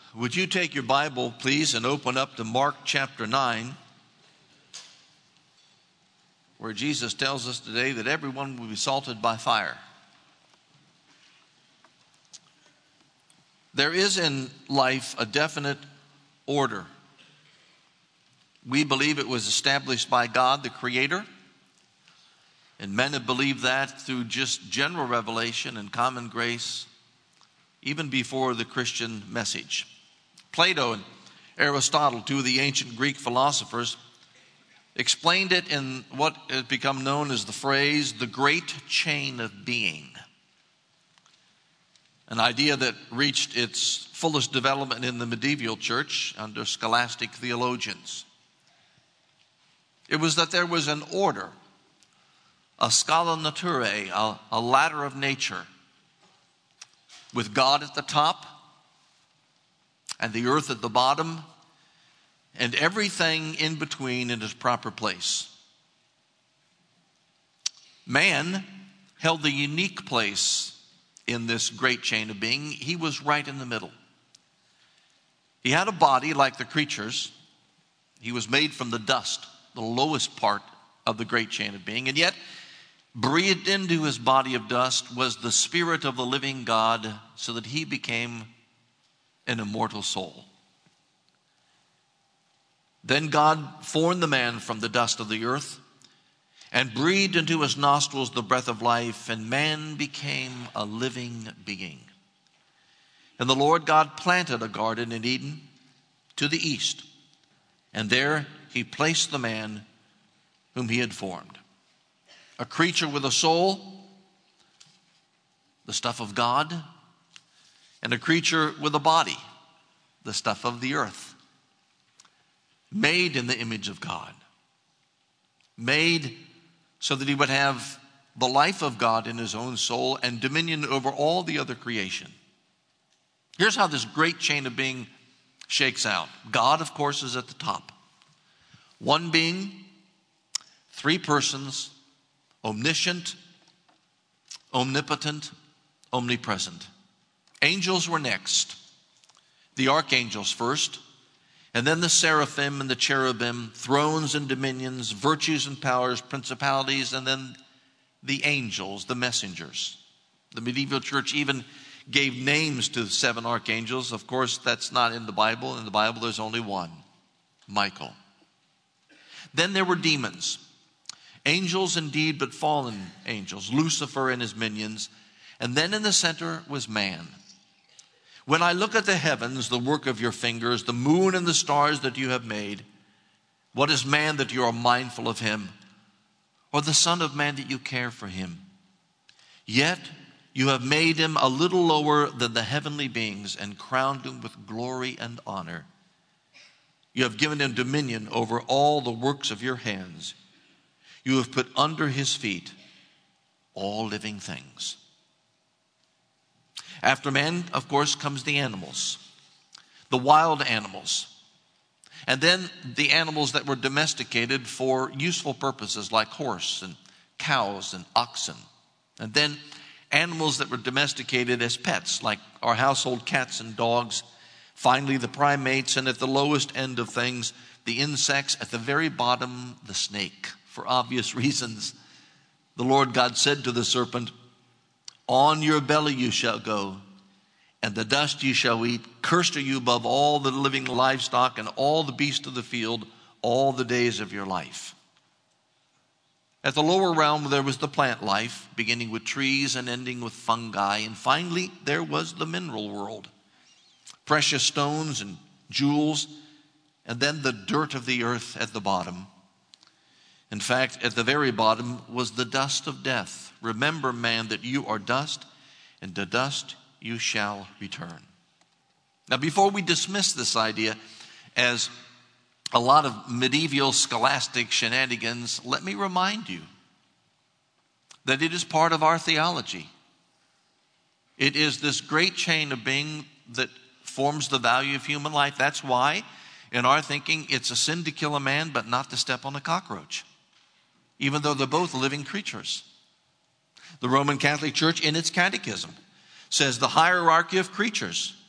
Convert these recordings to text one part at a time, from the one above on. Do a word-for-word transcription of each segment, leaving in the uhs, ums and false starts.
Would you take your Bible, please, and open up to Mark chapter nine, where Jesus tells us today that everyone will be salted by fire. There is in life a definite order. We believe it was established by God, the Creator, and men have believed that through just general revelation and common grace, even before the Christian message. Plato and Aristotle, two of the ancient Greek philosophers, explained it in what has become known as the phrase, the great chain of being. An idea that reached its fullest development in the medieval church under scholastic theologians. It was that there was an order, a scala naturae, a, a ladder of nature, with God at the top and the earth at the bottom, and everything in between in its proper place. Man held the unique place in this great chain of being. He was right in the middle. He had a body like the creatures. He was made from the dust, the lowest part of the great chain of being, and yet breathed into his body of dust was the Spirit of the living God, so that he became an immortal soul. Then God formed the man from the dust of the earth and breathed into his nostrils the breath of life, and man became a living being. And the Lord God planted a garden in Eden to the east, and there he placed the man whom he had formed. A creature with a soul, the stuff of God, and a creature with a body, the stuff of the earth. Made in the image of God. Made so that he would have the life of God in his own soul and dominion over all the other creation. Here's how this great chain of being shakes out. God, of course, is at the top. One being, three persons, omniscient, omnipotent, omnipresent. Angels were next. The archangels first, and then the seraphim and the cherubim, thrones and dominions, virtues and powers, principalities, and then the angels, the messengers. The medieval church even gave names to the seven archangels. Of course, that's not in the Bible. In the Bible, there's only one, Michael. Then there were demons. Angels indeed, but fallen angels, Lucifer and his minions. And then in the center was man. When I look at the heavens, the work of your fingers, the moon and the stars that you have made, what is man that you are mindful of him? Or the son of man that you care for him? Yet you have made him a little lower than the heavenly beings and crowned him with glory and honor. You have given him dominion over all the works of your hands. You have put under his feet all living things. After man, of course, comes the animals, the wild animals, and then the animals that were domesticated for useful purposes like horse and cows and oxen, and then animals that were domesticated as pets like our household cats and dogs. Finally, the primates, and at the lowest end of things, the insects. At the very bottom, the snake. For obvious reasons, the Lord God said to the serpent, on your belly you shall go, and the dust you shall eat. Cursed are you above all the living livestock and all the beasts of the field all the days of your life. At the lower realm there was the plant life, beginning with trees and ending with fungi. And finally there was the mineral world, precious stones and jewels, and then the dirt of the earth at the bottom. In fact, at the very bottom was the dust of death. Remember, man, that you are dust, and to dust you shall return. Now, before we dismiss this idea as a lot of medieval scholastic shenanigans, let me remind you that it is part of our theology. It is this great chain of being that forms the value of human life. That's why, in our thinking, it's a sin to kill a man, but not to step on a cockroach, even though they're both living creatures. The Roman Catholic Church, in its catechism, says the hierarchy of creatures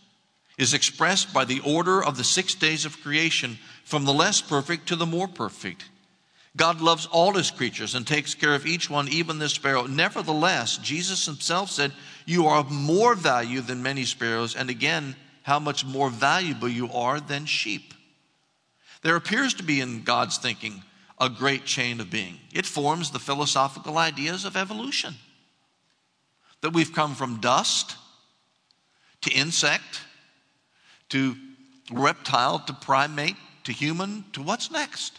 is expressed by the order of the six days of creation, from the less perfect to the more perfect. God loves all his creatures and takes care of each one, even the sparrow. Nevertheless, Jesus himself said, you are of more value than many sparrows, and again, how much more valuable you are than sheep. There appears to be in God's thinking a great chain of being. It forms the philosophical ideas of evolution. That we've come from dust to insect to reptile to primate to human to what's next.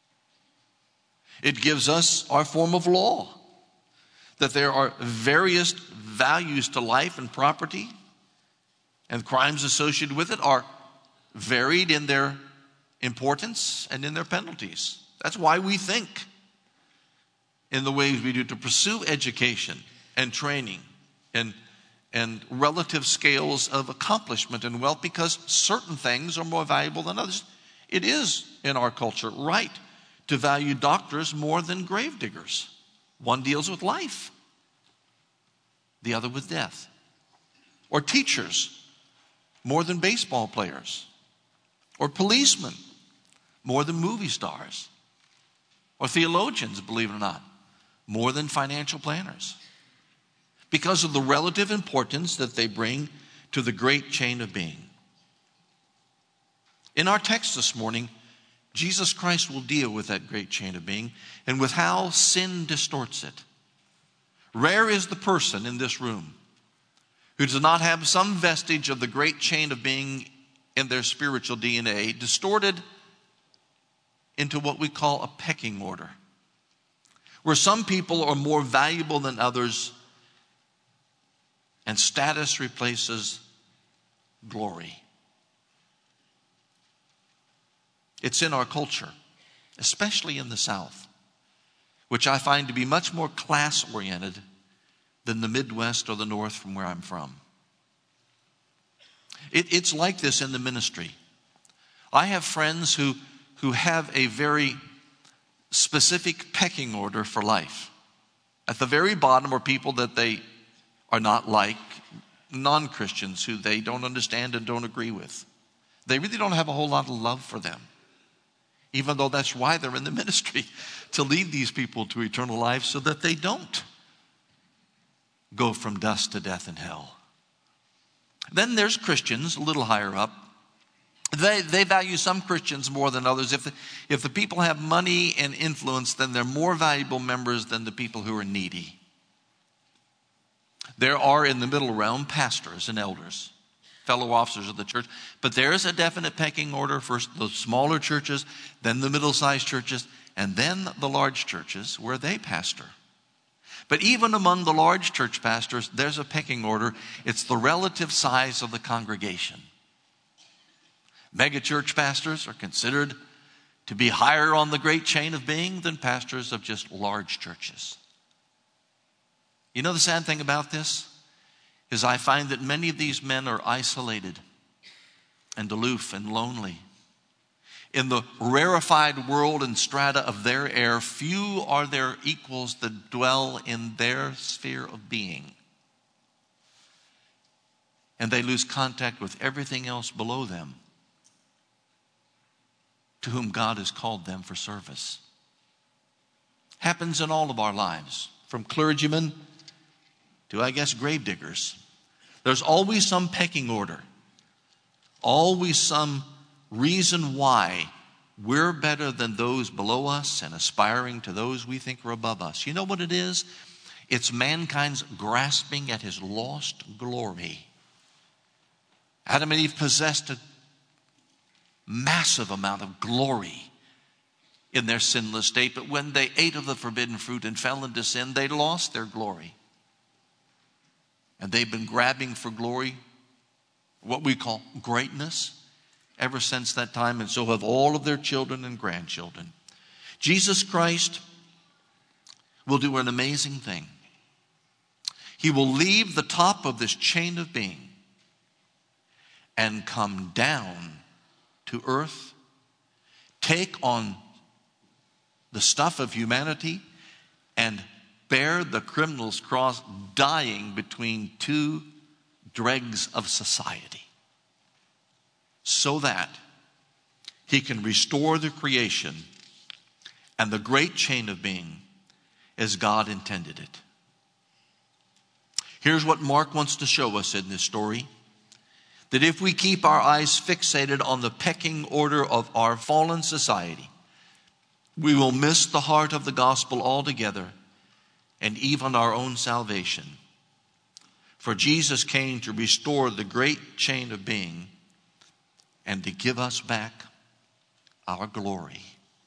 It gives us our form of law, that there are various values to life and property, and crimes associated with it are varied in their importance and in their penalties. That's why we think in the ways we do to pursue education and training and, and relative scales of accomplishment and wealth, because certain things are more valuable than others. It is in our culture right to value doctors more than grave diggers. One deals with life, the other with death. Or teachers more than baseball players. Or policemen more than movie stars. Or theologians, believe it or not, more than financial planners. Because of the relative importance that they bring to the great chain of being. In our text this morning, Jesus Christ will deal with that great chain of being and with how sin distorts it. Rare is the person in this room who does not have some vestige of the great chain of being in their spiritual D N A distorted into what we call a pecking order, where some people are more valuable than others and status replaces glory. It's in our culture, especially in the South, which I find to be much more class-oriented than the Midwest or the North from where I'm from. It, it's like this in the ministry. I have friends who, who have a very specific pecking order for life. At the very bottom are people that they are not like, non-Christians who they don't understand and don't agree with. They really don't have a whole lot of love for them. Even though that's why they're in the ministry, to lead these people to eternal life so that they don't go from dust to death and hell. Then there's Christians a little higher up. They, they value some Christians more than others. If the, if the people have money and influence, then they're more valuable members than the people who are needy. There are in the middle realm pastors and elders, fellow officers of the church. But there is a definite pecking order. First the smaller churches, then the middle-sized churches, and then the large churches where they pastor. But even among the large church pastors, there's a pecking order. It's the relative size of the congregation. Megachurch pastors are considered to be higher on the great chain of being than pastors of just large churches. You know the sad thing about this? Is I find that many of these men are isolated and aloof and lonely. In the rarefied world and strata of their air, few are their equals that dwell in their sphere of being. And they lose contact with everything else below them, to whom God has called them for service. Happens in all of our lives, from clergymen to, I guess, grave diggers. There's always some pecking order. Always some reason why we're better than those below us and aspiring to those we think are above us. You know what it is? It's mankind's grasping at his lost glory. Adam and Eve possessed a massive amount of glory in their sinless state, but when they ate of the forbidden fruit and fell into sin, they lost their glory. And they've been grabbing for glory, what we call greatness, ever since that time, and so have all of their children and grandchildren. Jesus Christ will do an amazing thing. He will leave the top of this chain of being and come down to earth, take on the stuff of humanity, and bear the criminal's cross, dying between two dregs of society. so that he can restore the creation and the great chain of being as God intended it. Here's what Mark wants to show us in this story. That if we keep our eyes fixated on the pecking order of our fallen society, we will miss the heart of the gospel altogether and even our own salvation. For Jesus came to restore the great chain of being and to give us back our glory.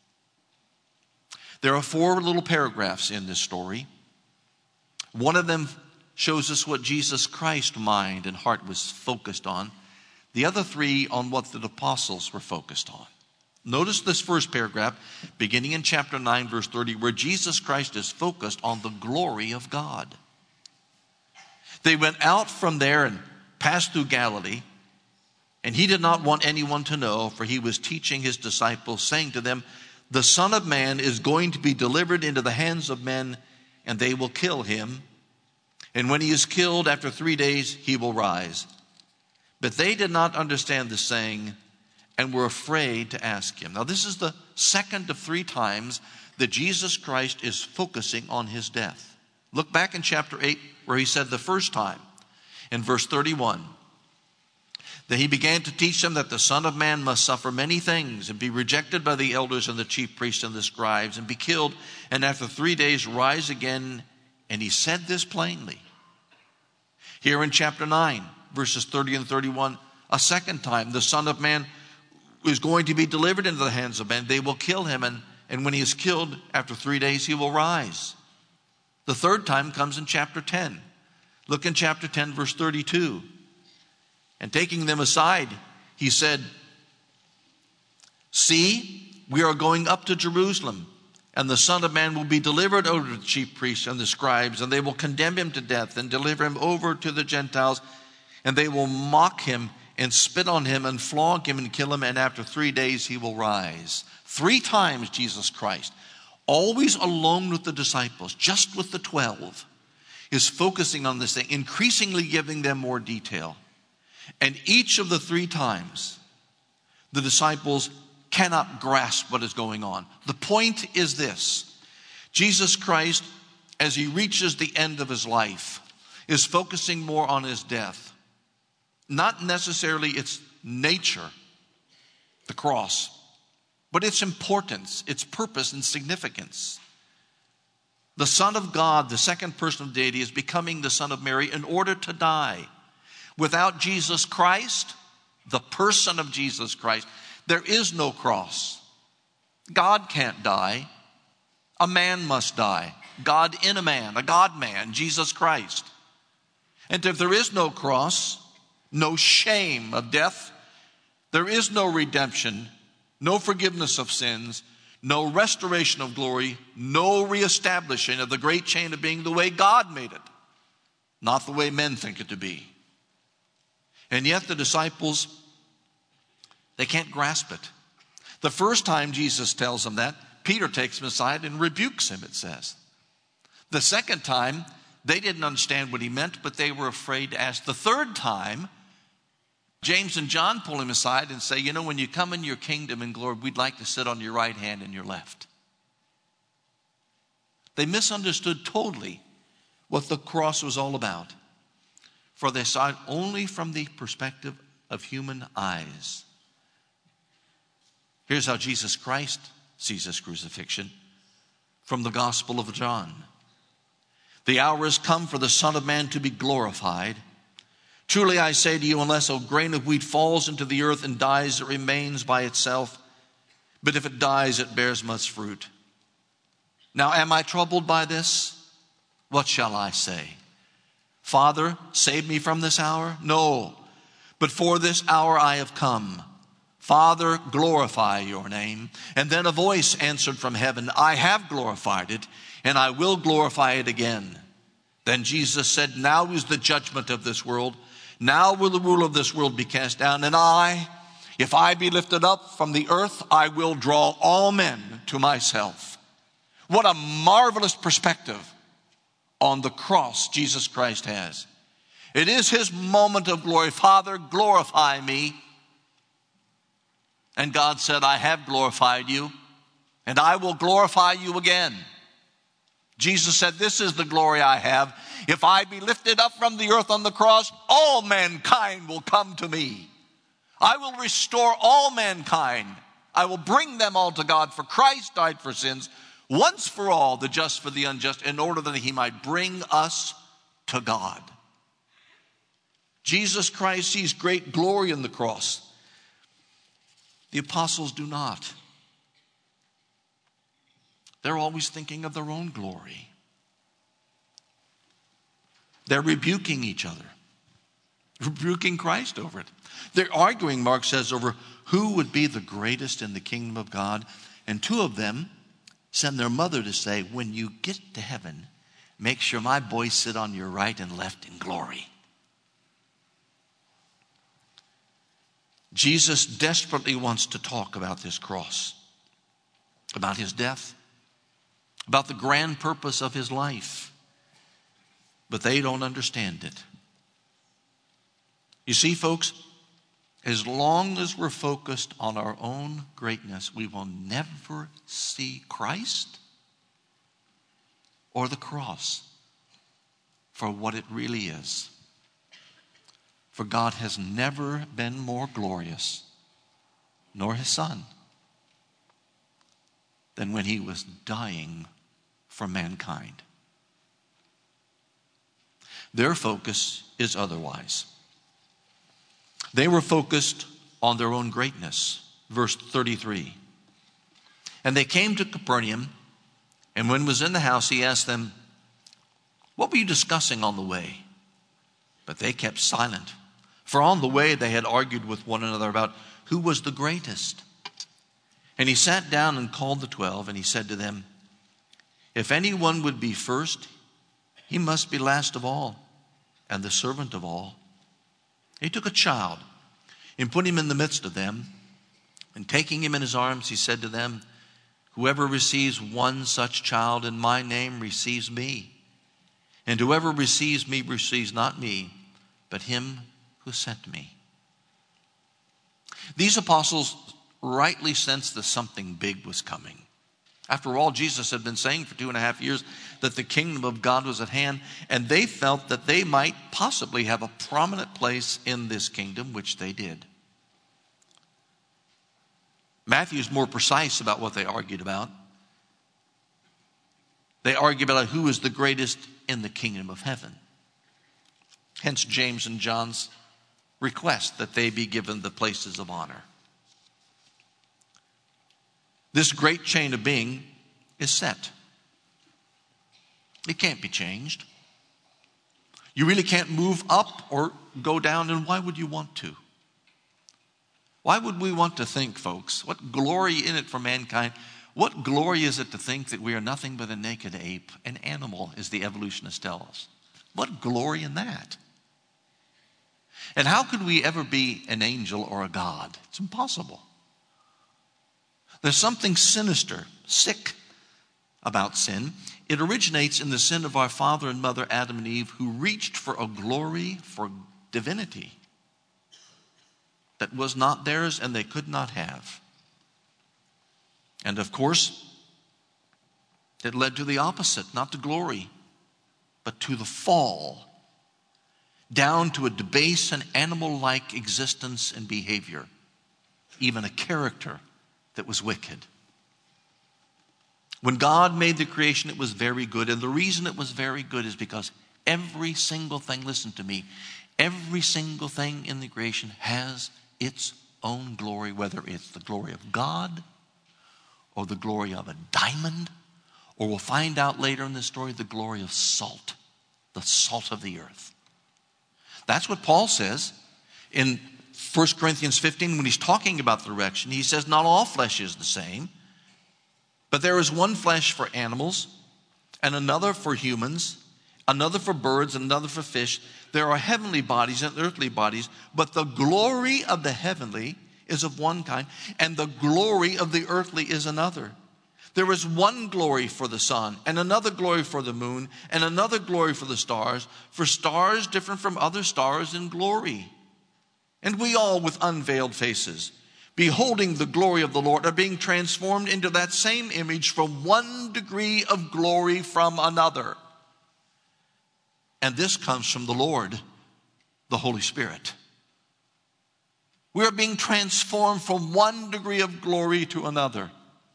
There are four little paragraphs in this story. One of them shows us what Jesus Christ's mind and heart was focused on. The other three on what the apostles were focused on. Notice this first paragraph, beginning in chapter nine, verse thirty, where Jesus Christ is focused on the glory of God. They went out from there and passed through Galilee, and he did not want anyone to know, for he was teaching his disciples, saying to them, the Son of Man is going to be delivered into the hands of men, and they will kill him. And when he is killed, after three days, he will rise. But they did not understand the saying and were afraid to ask him. Now, this is the second of three times that Jesus Christ is focusing on his death. Look back in chapter eight, where he said the first time, in verse thirty-one, that he began to teach them that the Son of Man must suffer many things and be rejected by the elders and the chief priests and the scribes and be killed, and after three days rise again. And he said this plainly. Here in chapter nine, verses thirty and thirty-one, a second time, the Son of Man is going to be delivered into the hands of men. They will kill him, and, and when he is killed, after three days, he will rise. The third time comes in chapter ten. Look in chapter ten, verse thirty-two. And taking them aside, he said, see, we are going up to Jerusalem, and the Son of Man will be delivered over to the chief priests and the scribes, and they will condemn him to death and deliver him over to the Gentiles, and they will mock him and spit on him and flog him and kill him, and after three days he will rise. Three times Jesus Christ, always alone with the disciples, just with the twelve, is focusing on this thing, increasingly giving them more detail. And each of the three times, the disciples cannot grasp what is going on. The point is this: Jesus Christ, as he reaches the end of his life, is focusing more on his death. Not necessarily its nature, the cross, but its importance, its purpose and significance. The Son of God, the second person of deity, is becoming the Son of Mary in order to die. Without Jesus Christ, the person of Jesus Christ, there is no cross. God can't die. A man must die. God in a man, a God-man, Jesus Christ. And if there is no cross, no shame of death, there is no redemption, no forgiveness of sins, no restoration of glory, no reestablishing of the great chain of being the way God made it, not the way men think it to be. And yet the disciples, they can't grasp it. The first time Jesus tells them that, Peter takes him aside and rebukes him, it says. The second time, they didn't understand what he meant, but they were afraid to ask. The third time, James and John pull him aside and say, you know, when you come in your kingdom and glory, we'd like to sit on your right hand and your left. They misunderstood totally what the cross was all about, for they saw it only from the perspective of human eyes. Here's how Jesus Christ sees his crucifixion from the Gospel of John. The hour has come for the Son of Man to be glorified. Truly I say to you, unless a grain of wheat falls into the earth and dies, it remains by itself. But if it dies, it bears much fruit. Now, am I troubled by this? What shall I say? Father, save me from this hour? No, but for this hour I have come. Father, glorify your name. And then a voice answered from heaven, I have glorified it, and I will glorify it again. Then Jesus said, now is the judgment of this world. Now will the rule of this world be cast down. And I, if I be lifted up from the earth, I will draw all men to myself. What a marvelous perspective on the cross Jesus Christ has. It is his moment of glory. Father, glorify me. And God said, I have glorified you, and I will glorify you again. Jesus said, this is the glory I have. If I be lifted up from the earth on the cross, all mankind will come to me. I will restore all mankind. I will bring them all to God, for Christ died for sins, once for all, the just for the unjust, in order that he might bring us to God. Jesus Christ sees great glory in the cross. The apostles do not. They're always thinking of their own glory. They're rebuking each other, rebuking Christ over it. They're arguing, Mark says, over who would be the greatest in the kingdom of God. And two of them send their mother to say, when you get to heaven, make sure my boys sit on your right and left in glory. Jesus desperately wants to talk about this cross, about his death, about the grand purpose of his life. But they don't understand it. You see, folks, as long as we're focused on our own greatness, we will never see Christ or the cross for what it really is. For God has never been more glorious, nor his Son, than when he was dying for mankind. Their focus is otherwise. They were focused on their own greatness. Verse thirty-three. And they came to Capernaum, and when he was in the house, he asked them, what were you discussing on the way? But they kept silent. For on the way they had argued with one another about who was the greatest. And he sat down and called the twelve, and he said to them, if anyone would be first, he must be last of all, and the servant of all. He took a child and put him in the midst of them, and taking him in his arms, he said to them, whoever receives one such child in my name receives me, and whoever receives me receives not me, but him who sent me. These apostles rightly sensed that something big was coming. After all, Jesus had been saying for two and a half years that the kingdom of God was at hand, and they felt that they might possibly have a prominent place in this kingdom, which they did. Matthew's more precise about what they argued about. They argued about who is the greatest in the kingdom of heaven. Hence James and John's request that they be given the places of honor. This great chain of being is set. It can't be changed. You really can't move up or go down, and why would you want to? Why would we want to think, folks, what glory in it for mankind? What glory is it to think that we are nothing but a naked ape, an animal, as the evolutionists tell us? What glory in that? And how could we ever be an angel or a God? It's impossible. There's something sinister, sick about sin. It originates in the sin of our father and mother, Adam and Eve, who reached for a glory, for divinity that was not theirs and they could not have. And of course, it led to the opposite, not to glory, but to the fall, down to a debased and animal-like existence and behavior, even a character that was wicked. When God made the creation, it was very good. And the reason it was very good is because every single thing, listen to me, every single thing in the creation has its own glory, whether it's the glory of God or the glory of a diamond, or we'll find out later in the story, the glory of salt, the salt of the earth. That's what Paul says in First Corinthians fifteen, when he's talking about the resurrection. He says, not all flesh is the same, but there is one flesh for animals, and another for humans, another for birds, and another for fish. There are heavenly bodies and earthly bodies, but the glory of the heavenly is of one kind, and the glory of the earthly is another. There is one glory for the sun, and another glory for the moon, and another glory for the stars, for stars different from other stars in glory. And we all with unveiled faces, beholding the glory of the Lord, are being transformed into that same image from one degree of glory from another. And this comes from the Lord, the Holy Spirit. We are being transformed from one degree of glory to another.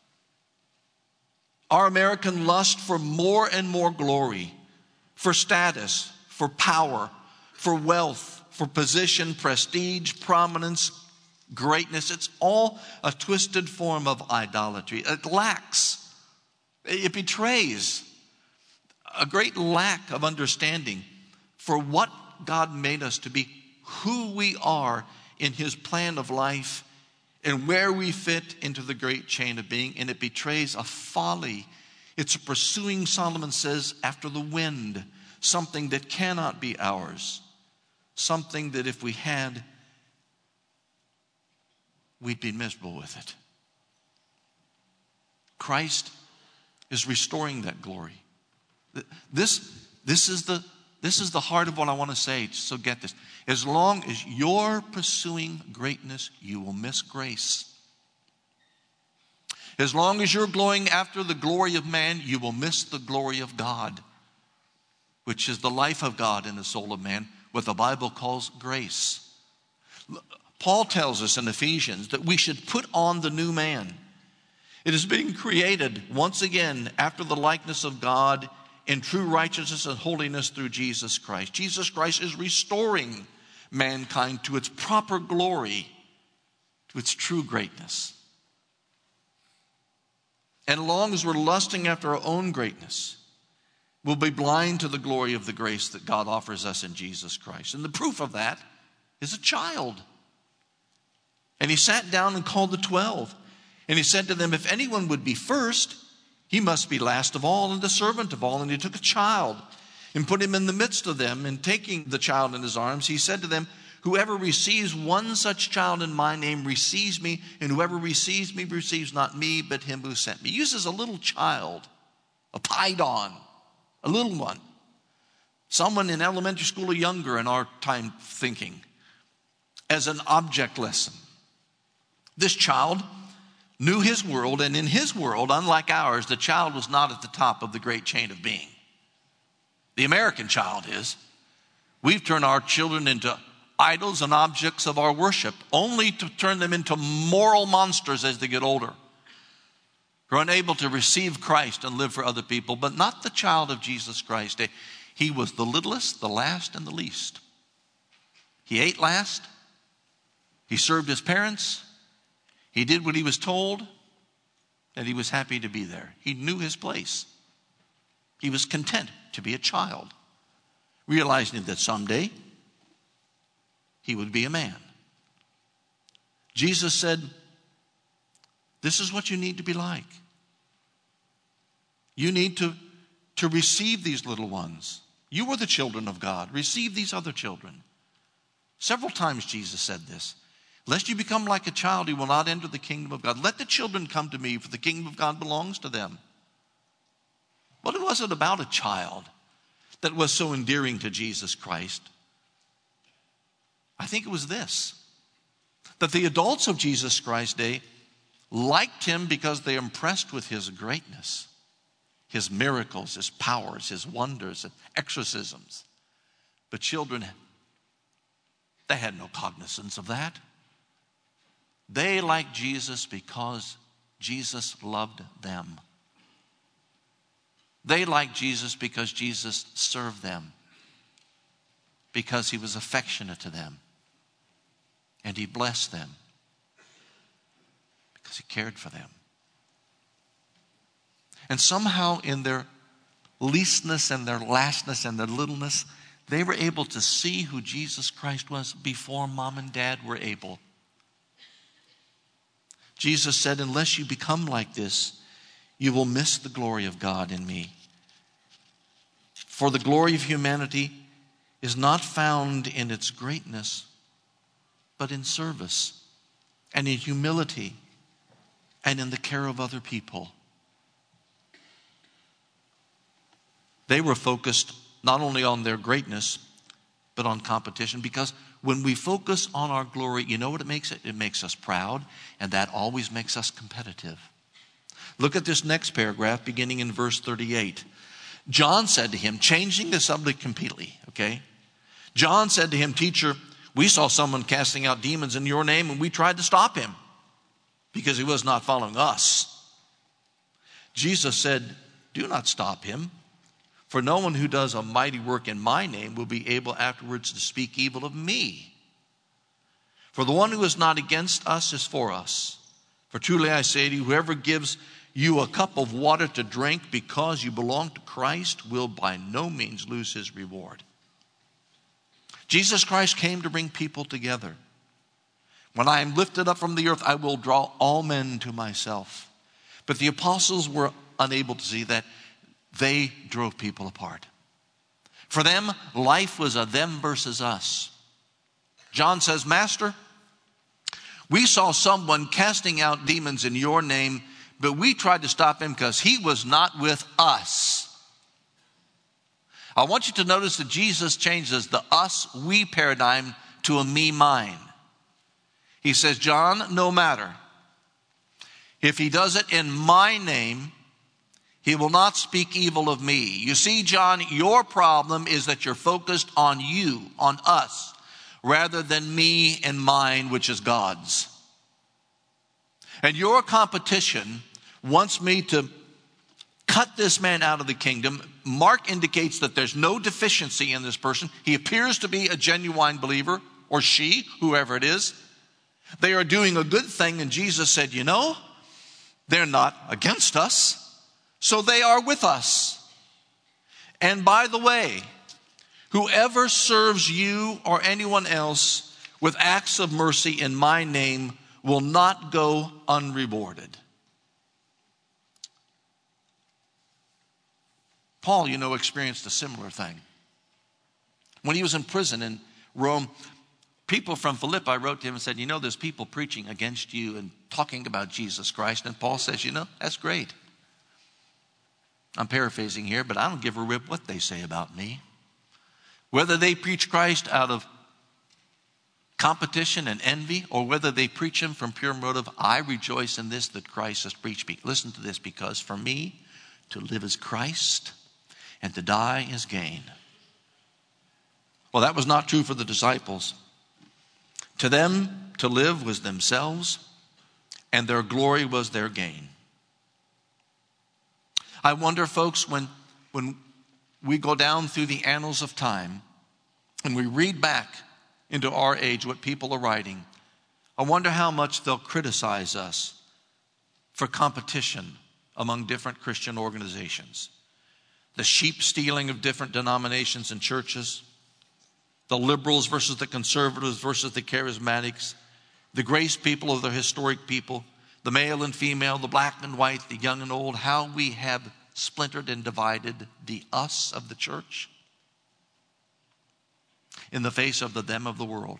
Our American lust for more and more glory, for status, for power, for wealth, for position, prestige, prominence, greatness, it's all a twisted form of idolatry. It lacks, it betrays a great lack of understanding for what God made us to be, who we are in His plan of life, and where we fit into the great chain of being. And it betrays a folly. It's a pursuing, Solomon says, after the wind, something that cannot be ours, something that if we had, we'd be miserable with it. Christ is restoring that glory. This, this is the This is the heart of what I want to say, so get this. As long as you're pursuing greatness, you will miss grace. As long as you're going after the glory of man, you will miss the glory of God, which is the life of God in the soul of man, what the Bible calls grace. Paul tells us in Ephesians that we should put on the new man. It is being created once again after the likeness of God in true righteousness and holiness through Jesus Christ. Jesus Christ is restoring mankind to its proper glory, to its true greatness. And as long as we're lusting after our own greatness, we'll be blind to the glory of the grace that God offers us in Jesus Christ. And the proof of that is a child. And He sat down and called the twelve. And He said to them, if anyone would be first, he must be last of all and the servant of all. And He took a child and put him in the midst of them. And taking the child in His arms, He said to them, whoever receives one such child in my name receives me, and whoever receives me receives not me, but him who sent me. He uses a little child, a paidon, a little one, someone in elementary school or younger in our time thinking, as an object lesson. This child knew his world, and in his world, unlike ours, the child was not at the top of the great chain of being. The American child is. We've turned our children into idols and objects of our worship, only to turn them into moral monsters as they get older, who are unable to receive Christ and live for other people, but not the child of Jesus Christ. He was the littlest, the last, and the least. He ate last. He served his parents. He did what he was told, and he was happy to be there. He knew his place. He was content to be a child, realizing that someday he would be a man. Jesus said, this is what you need to be like. You need to, to receive these little ones. You are the children of God. Receive these other children. Several times Jesus said this. Lest you become like a child, you will not enter the kingdom of God. Let the children come to me, for the kingdom of God belongs to them. What was it about a child that was so endearing to Jesus Christ? I think it was this, that the adults of Jesus Christ's day liked him because they were impressed with his greatness, his miracles, his powers, his wonders, and exorcisms. But children, they had no cognizance of that. They liked Jesus because Jesus loved them. They liked Jesus because Jesus served them, because he was affectionate to them, and he blessed them, because he cared for them. And somehow in their leastness and their lastness and their littleness, they were able to see who Jesus Christ was before mom and dad were able. Jesus said, unless you become like this, you will miss the glory of God in me. For the glory of humanity is not found in its greatness, but in service and in humility and in the care of other people. They were focused not only on their greatness, but on competition, because when we focus on our glory, you know what it makes it? It makes us proud, and that always makes us competitive. Look at this next paragraph beginning in verse thirty-eight. John said to him, changing the subject completely, okay? John said to him, "Teacher, we saw someone casting out demons in your name, and we tried to stop him because he was not following us." Jesus said, "Do not stop him, for no one who does a mighty work in my name will be able afterwards to speak evil of me. For the one who is not against us is for us. For truly I say to you, whoever gives you a cup of water to drink because you belong to Christ will by no means lose his reward." Jesus Christ came to bring people together. "When I am lifted up from the earth, I will draw all men to myself." But the apostles were unable to see that. They drove people apart. For them, life was a them versus us. John says, "Master, we saw someone casting out demons in your name, but we tried to stop him because he was not with us." I want you to notice that Jesus changes the us, we paradigm to a me, mine. He says, "John, no matter. If he does it in my name, he will not speak evil of me." You see, John, your problem is that you're focused on you, on us, rather than me and mine, which is God's. And your competition wants me to cut this man out of the kingdom. Mark indicates that there's no deficiency in this person. He appears to be a genuine believer, or she, whoever it is. They are doing a good thing, and Jesus said, you know, they're not against us, so they are with us. And by the way, whoever serves you or anyone else with acts of mercy in my name will not go unrewarded. Paul, you know, experienced a similar thing. When he was in prison in Rome, people from Philippi wrote to him and said, you know, there's people preaching against you and talking about Jesus Christ. And Paul says, you know, that's great. I'm paraphrasing here, but I don't give a rip what they say about me. Whether they preach Christ out of competition and envy, or whether they preach him from pure motive, I rejoice in this, that Christ has preached me. Listen to this, because for me, to live is Christ, and to die is gain. Well, that was not true for the disciples. To them, to live was themselves, and their glory was their gain. I wonder, folks, when, when we go down through the annals of time and we read back into our age what people are writing, I wonder how much they'll criticize us for competition among different Christian organizations. The sheep stealing of different denominations and churches, the liberals versus the conservatives versus the charismatics, the grace people of the historic people, the male and female, the black and white, the young and old, how we have splintered and divided the us of the church in the face of the them of the world.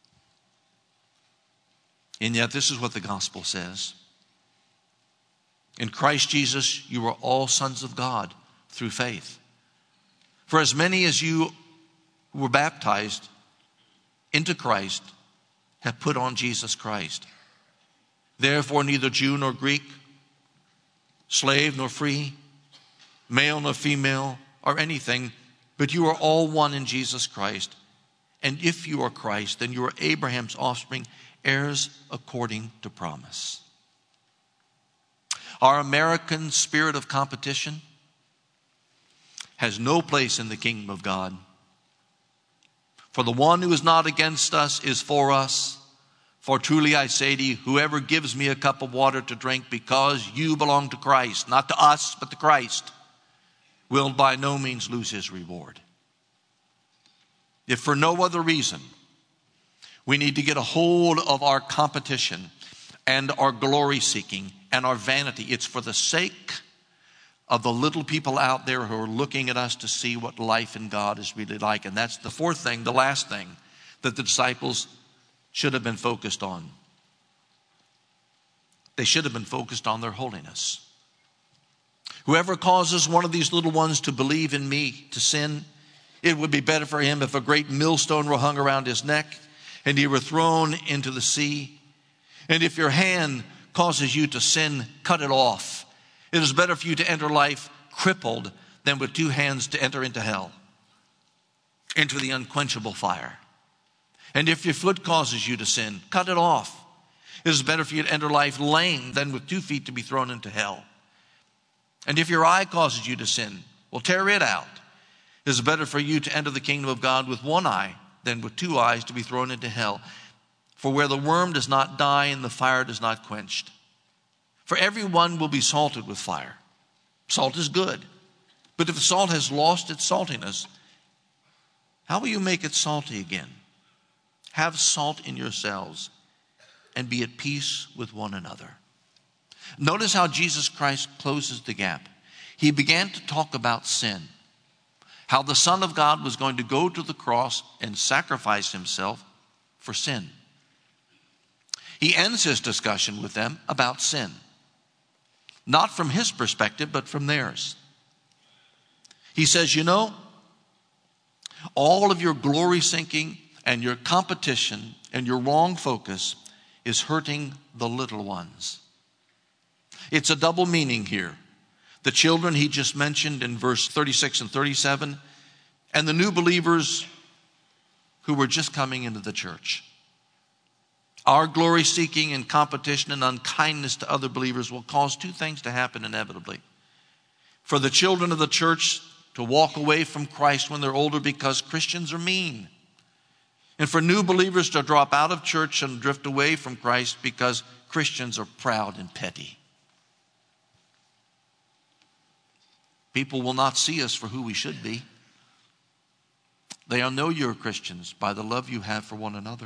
And yet this is what the gospel says. In Christ Jesus, you are all sons of God through faith. For as many as you who were baptized into Christ have put on Jesus Christ. Therefore, neither Jew nor Greek, slave nor free, male nor female, or anything, but you are all one in Jesus Christ. And if you are Christ, then you are Abraham's offspring, heirs according to promise. Our American spirit of competition has no place in the kingdom of God. For the one who is not against us is for us. For truly I say to you, whoever gives me a cup of water to drink because you belong to Christ, not to us, but to Christ, will by no means lose his reward. If for no other reason, we need to get a hold of our competition and our glory seeking and our vanity. It's for the sake of the little people out there who are looking at us to see what life in God is really like. And that's the fourth thing, the last thing that the disciples should have been focused on. They should have been focused on their holiness. Whoever causes one of these little ones to believe in me, to sin, It would be better for him if a great millstone were hung around his neck and he were thrown into the sea. And if your hand causes you to sin, cut it off. It is better for you to enter life crippled than with two hands to enter into hell, into the unquenchable fire. And if your foot causes you to sin, cut it off. It is better for you to enter life lame than with two feet to be thrown into hell. And if your eye causes you to sin, well, tear it out. It is better for you to enter the kingdom of God with one eye than with two eyes to be thrown into hell. For where the worm does not die and the fire does not quenched. For everyone will be salted with fire. Salt is good. But if the salt has lost its saltiness, how will you make it salty again? Have salt in yourselves and be at peace with one another. Notice how Jesus Christ closes the gap. He began to talk about sin, how the Son of God was going to go to the cross and sacrifice himself for sin. He ends his discussion with them about sin, not from his perspective, but from theirs. He says, you know, all of your glory seeking and your competition and your wrong focus is hurting the little ones. It's a double meaning here. The children he just mentioned in verse thirty-six and thirty-seven, and the new believers who were just coming into the church. Our glory seeking and competition and unkindness to other believers will cause two things to happen inevitably. For the children of the church to walk away from Christ when they're older because Christians are mean. And for new believers to drop out of church and drift away from Christ because Christians are proud and petty. People will not see us for who we should be. They'll know you're Christians by the love you have for one another.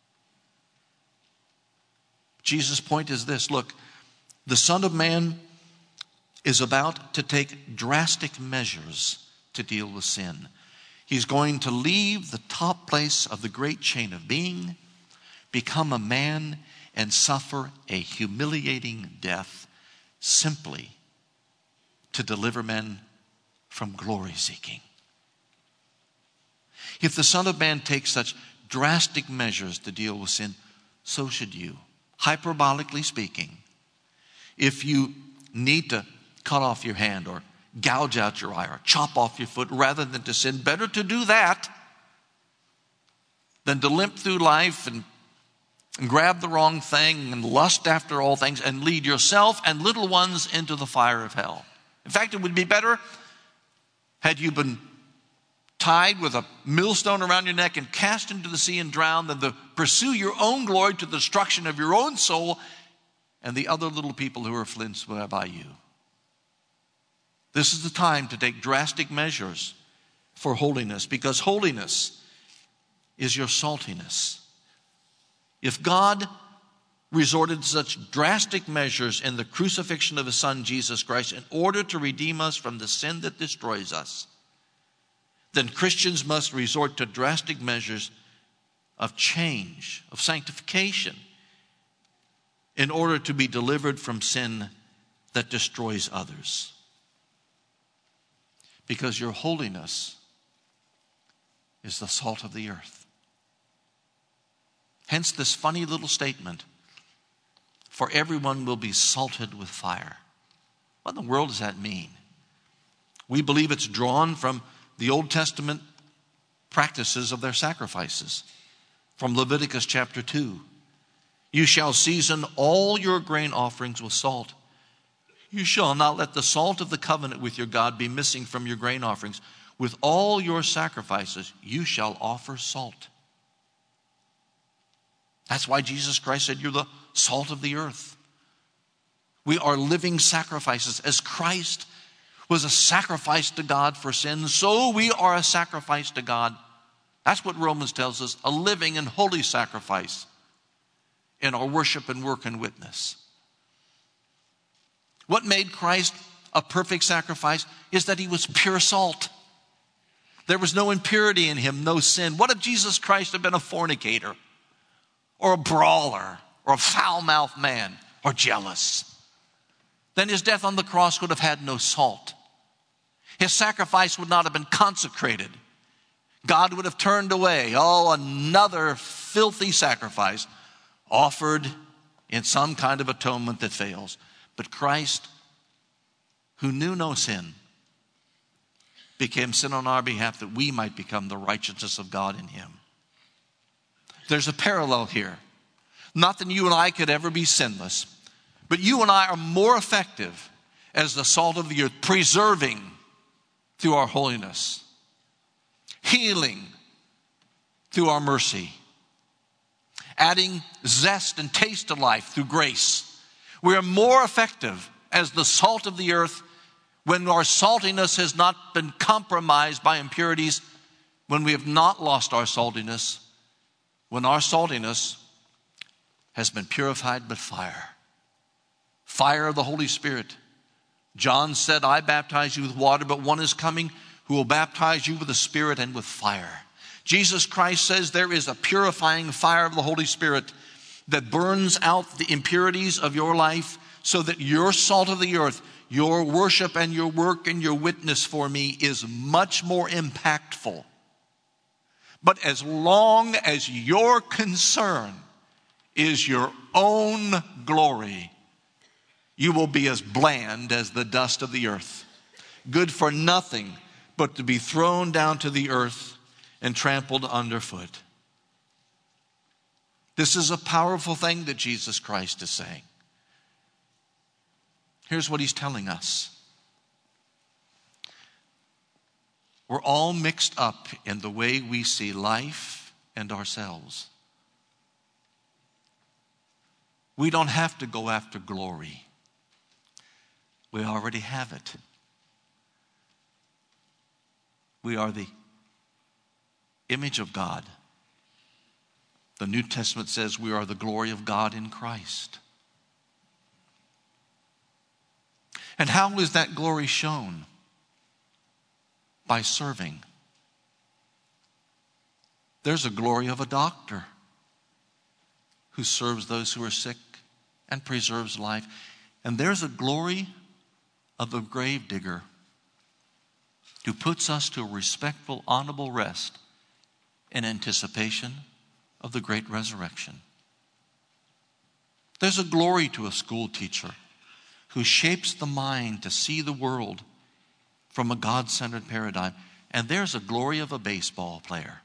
Jesus' point is this. Look, the Son of Man is about to take drastic measures to deal with sin. He's going to leave the top place of the great chain of being, become a man, and suffer a humiliating death simply to deliver men from glory seeking. If the Son of Man takes such drastic measures to deal with sin, so should you. Hyperbolically speaking, if you need to cut off your hand or gouge out your eye or chop off your foot rather than to sin, better to do that than to limp through life and, and grab the wrong thing and lust after all things and lead yourself and little ones into the fire of hell. In fact, it would be better had you been tied with a millstone around your neck and cast into the sea and drowned than to pursue your own glory to the destruction of your own soul and the other little people who are influenced by you. This is the time to take drastic measures for holiness, because holiness is your saltiness. If God resorted to such drastic measures in the crucifixion of his Son, Jesus Christ, in order to redeem us from the sin that destroys us, then Christians must resort to drastic measures of change, of sanctification, in order to be delivered from sin that destroys others. Because your holiness is the salt of the earth. Hence this funny little statement, for everyone will be salted with fire. What in the world does that mean? We believe it's drawn from the Old Testament practices of their sacrifices. From Leviticus chapter two. You shall season all your grain offerings with salt. You shall not let the salt of the covenant with your God be missing from your grain offerings. With all your sacrifices, you shall offer salt. That's why Jesus Christ said you're the salt of the earth. We are living sacrifices. As Christ was a sacrifice to God for sin, so we are a sacrifice to God. That's what Romans tells us, a living and holy sacrifice in our worship and work and witness. What made Christ a perfect sacrifice is that he was pure salt. There was no impurity in him, no sin. What if Jesus Christ had been a fornicator or a brawler or a foul-mouthed man or jealous? Then his death on the cross would have had no salt. His sacrifice would not have been consecrated. God would have turned away. Oh, another filthy sacrifice offered in some kind of atonement that fails. But Christ, who knew no sin, became sin on our behalf that we might become the righteousness of God in him. There's a parallel here. Not that you and I could ever be sinless, but you and I are more effective as the salt of the earth, preserving through our holiness, healing through our mercy, adding zest and taste to life through grace. We are more effective as the salt of the earth when our saltiness has not been compromised by impurities, when we have not lost our saltiness, when our saltiness has been purified by fire. Fire of the Holy Spirit. John said, I baptize you with water, but one is coming who will baptize you with the Spirit and with fire. Jesus Christ says there is a purifying fire of the Holy Spirit that burns out the impurities of your life so that your salt of the earth, your worship and your work and your witness for me is much more impactful. But as long as your concern is your own glory, you will be as bland as the dust of the earth, good for nothing but to be thrown down to the earth and trampled underfoot. This is a powerful thing that Jesus Christ is saying. Here's what he's telling us. We're all mixed up in the way we see life and ourselves. We don't have to go after glory. We already have it. We are the image of God. The New Testament says we are the glory of God in Christ. And how is that glory shown? By serving. There's a glory of a doctor who serves those who are sick and preserves life. And there's a glory of a grave digger who puts us to a respectful, honorable rest in anticipation of the great resurrection. There's a glory to a school teacher who shapes the mind to see the world from a God-centered paradigm. And there's a glory of a baseball player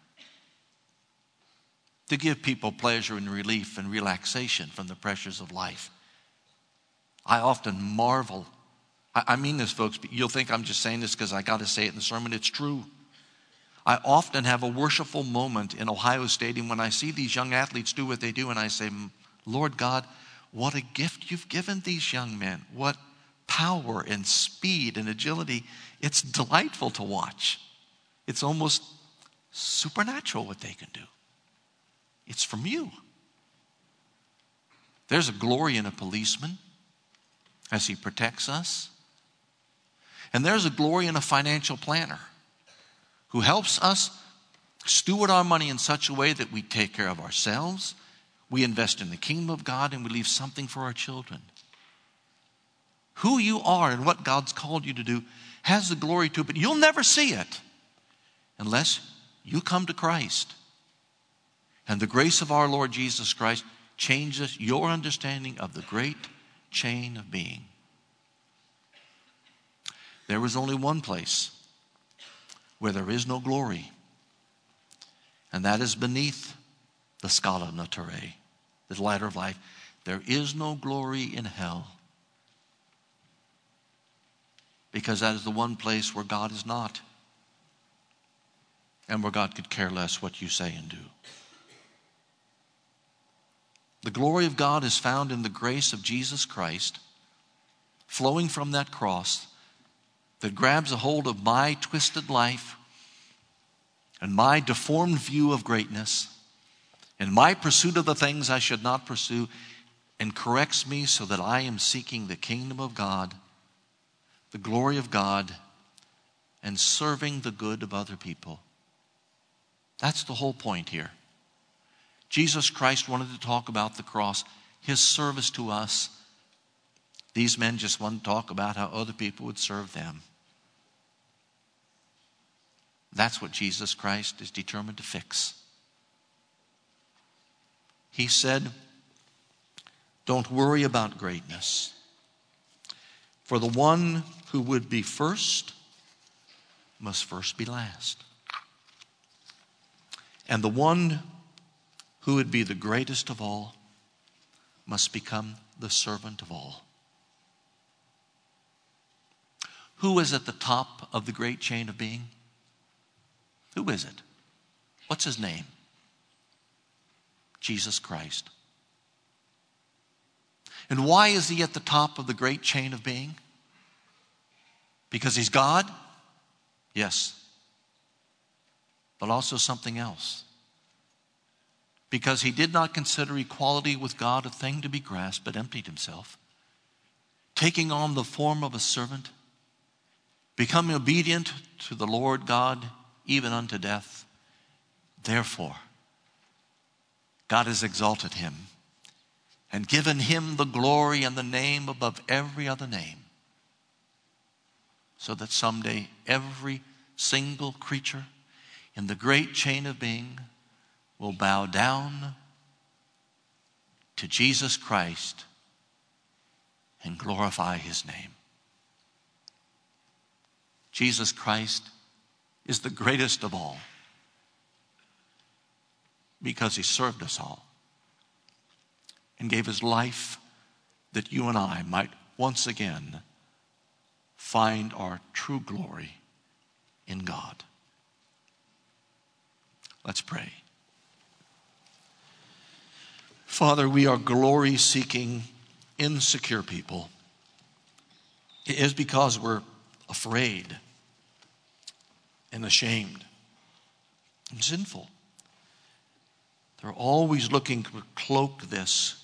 to give people pleasure and relief and relaxation from the pressures of life. I often marvel. I, I mean this, folks, but you'll think I'm just saying this because I got to say it in the sermon. It's true. I often have a worshipful moment in Ohio Stadium when I see these young athletes do what they do, and I say, Lord God, what a gift you've given these young men. What power and speed and agility. It's delightful to watch. It's almost supernatural what they can do. It's from you. There's a glory in a policeman as he protects us. And there's a glory in a financial planner who helps us steward our money in such a way that we take care of ourselves, we invest in the kingdom of God, and we leave something for our children. Who you are and what God's called you to do has the glory to it, but you'll never see it unless you come to Christ. And the grace of our Lord Jesus Christ changes your understanding of the great chain of being. There is only one place where there is no glory, and that is beneath the Scala Naturae, the ladder of life. There is no glory in hell, because that is the one place where God is not, and where God could care less what you say and do. The glory of God is found in the grace of Jesus Christ flowing from that cross that grabs a hold of my twisted life and my deformed view of greatness and my pursuit of the things I should not pursue, and corrects me so that I am seeking the kingdom of God, the glory of God, and serving the good of other people. That's the whole point here. Jesus Christ wanted to talk about the cross, his service to us. These men just wanted to talk about how other people would serve them. That's what Jesus Christ is determined to fix. He said, don't worry about greatness. For the one who would be first must first be last. And the one who would be the greatest of all must become the servant of all. Who is at the top of the great chain of being? Who is it? What's his name? Jesus Christ. And why is he at the top of the great chain of being? Because he's God? Yes. But also something else. Because he did not consider equality with God a thing to be grasped, but emptied himself, taking on the form of a servant, becoming obedient to the Lord God, even unto death. Therefore, God has exalted him and given him the glory and the name above every other name, so that someday every single creature in the great chain of being will bow down to Jesus Christ and glorify his name. Jesus Christ is the greatest of all because he served us all and gave his life that you and I might once again find our true glory in God. Let's pray. Father, we are glory-seeking, insecure people. It is because we're afraid and ashamed and sinful. They're always looking to cloak this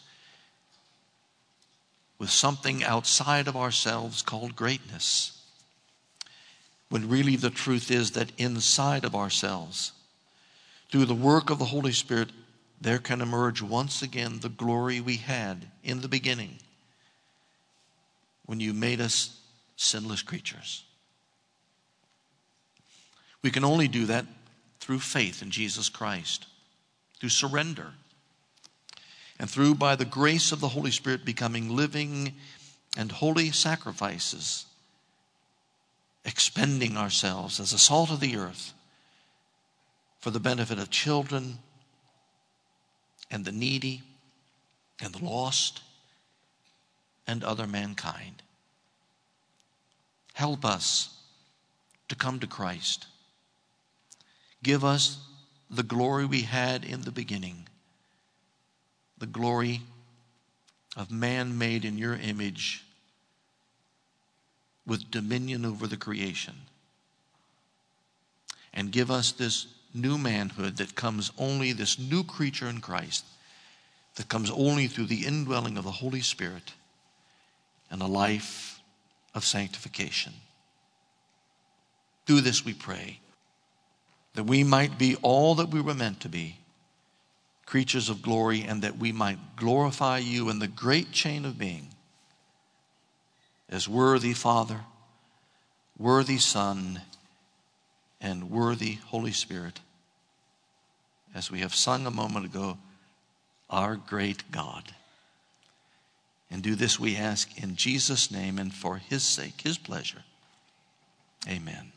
with something outside of ourselves called greatness, when really the truth is that inside of ourselves, through the work of the Holy Spirit, there can emerge once again the glory we had in the beginning when you made us sinless creatures. We can only do that through faith in Jesus Christ, through surrender, and through, by the grace of the Holy Spirit, becoming living and holy sacrifices, expending ourselves as the salt of the earth for the benefit of children and the needy and the lost and other mankind. Help us to come to Christ. Give us the glory we had in the beginning, the glory of man made in your image with dominion over the creation. And give us this new manhood that comes only, this new creature in Christ, that comes only through the indwelling of the Holy Spirit and a life of sanctification. Do this, we pray, that we might be all that we were meant to be, creatures of glory, and that we might glorify you in the great chain of being as worthy Father, worthy Son, and worthy Holy Spirit, as we have sung a moment ago, our great God. And do this we ask in Jesus' name and for his sake, his pleasure. Amen.